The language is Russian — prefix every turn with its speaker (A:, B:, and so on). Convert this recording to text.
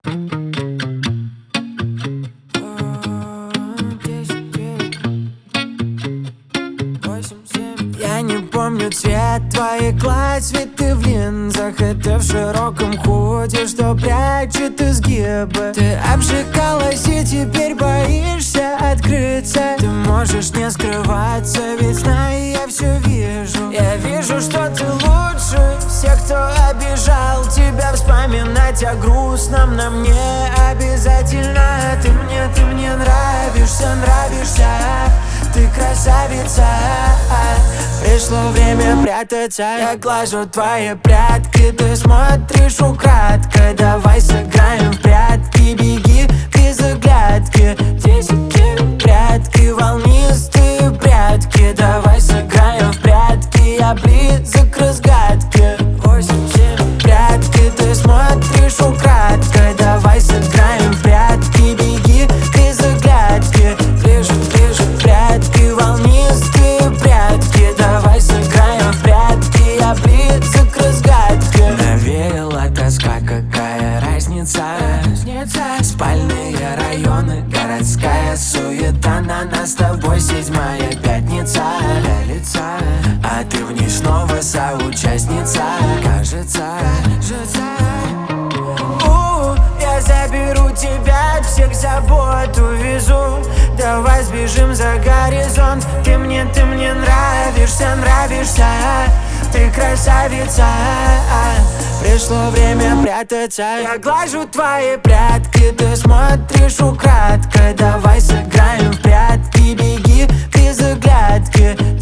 A: Я не помню цвет твоих глаз, ведь ты в линзах, и ты в широком худи, что прячет изгибы. Ты обжигалась и теперь боишься открыться. Ты можешь не скрываться, ведь знай, я все вижу. Я вижу, что ты лучше всех, кто обижал тебя. Вспоминать о грустном нам не обязательно. Ты мне нравишься, нравишься. Ты красавица. Пришло время прятаться. Я глажу твои прядки, ты смотришь украдкой. Давай сыграем в прятки, беги к изыгрядке. 10 прятки, волнистые прятки. Давай сыграем в прятки, я близок к разгадке. 8-7 прятки, ты смотришь украдкой. Давай сыграем в прятки, беги к изыгрядке. Ближе, ближе прятки, волнистые прятки. Давай сыграем в прятки, я близок к разгадке. Навеяла тоска, какая разница? Спальные районы, городская суета. На нас с тобой 7-я пятница. А ты в ней снова соучастница. Кажется, я заберу тебя, от всех забот увезу. Давай сбежим за горизонт. Ты мне нравишься, нравишься. Ты красавица. Пришло время прятаться. Я глажу твои прядки, ты смотришь украдкой. Давай сыграем в прятки, беги к изыгрядке.